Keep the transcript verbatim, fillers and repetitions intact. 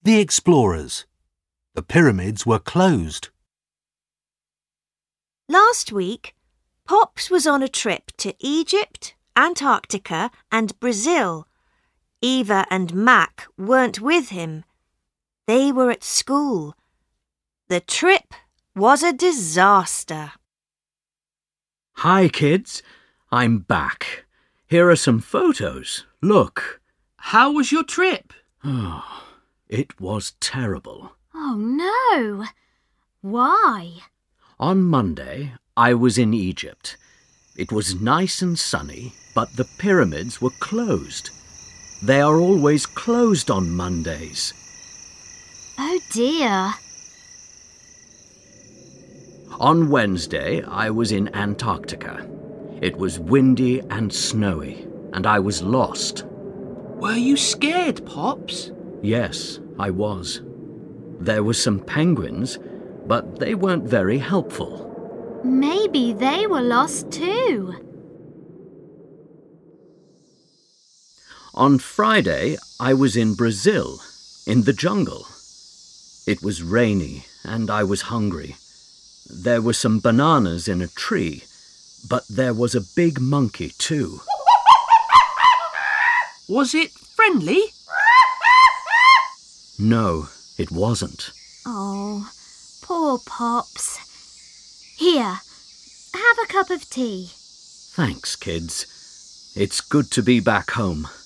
The explorers. The pyramids were closed. Last week, Pops was on a trip to Egypt, Antarctica and Brazil. Eva and Mac weren't with him. They were at school. The trip was a disaster. Hi, kids. I'm back. Here are some photos. Look. How was your trip? Oh, it was terrible. Oh, no. Why? On Monday, I was in Egypt. It was nice and sunny, but the pyramids were closed. They are always closed on Mondays. Oh, dear. On Wednesday, I was in Antarctica. It was windy and snowy, and I was lost. Were you scared, Pops? Yes, I was. There were some penguins, but they weren't very helpful. Maybe they were lost too. On Friday, I was in Brazil, in the jungle. It was rainy, and I was hungry. There were some bananas in a tree, but there was a big monkey too. Was it friendly? No, it wasn't. Oh, poor Pops. Here, have a cup of tea. Thanks, kids. It's good to be back home.